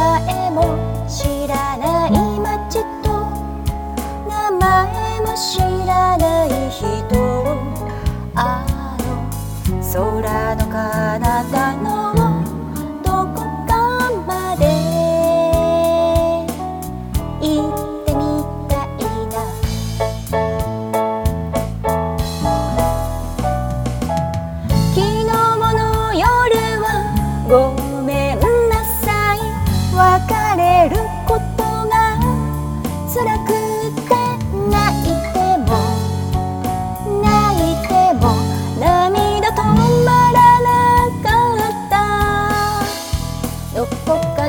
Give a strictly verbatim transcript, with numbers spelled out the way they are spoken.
前も知らない街と名前も知らない人、あの空の彼方のどこかまで行ってみたいな。昨日の夜はごめんなさい、別れることが辛くて泣いても泣いても涙止まらなかった。どこか